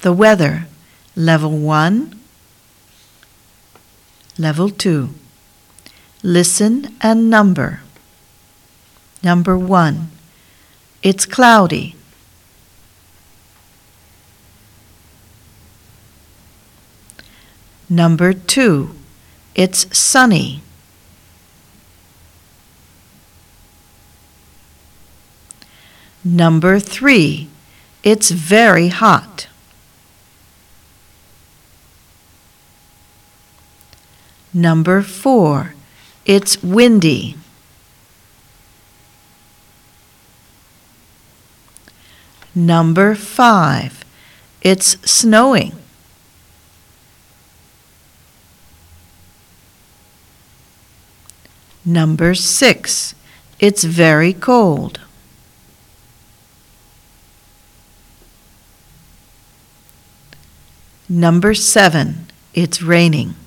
The weather, level 1, level 2. Listen and number. Number 1, it's cloudy. Number 2, it's sunny. Number 3, it's very hot. Number 4, it's windy. Number 5, it's snowing. Number 6, it's very cold. Number 7, it's raining.